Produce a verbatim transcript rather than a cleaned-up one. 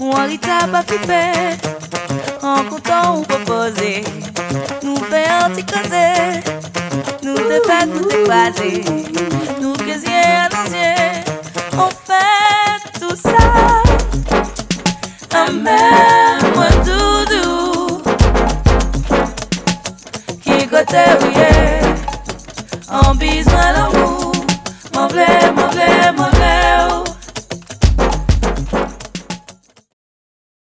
Ou en rita pas flipper, en comptant ou proposer. Nous faisons anti-causer, nous te fait tout écraser. Nous casiers à l'ancien, on fait tout ça. Amen, moi doudou, qui côté où y est, en besoin l'amour, m'en plaît.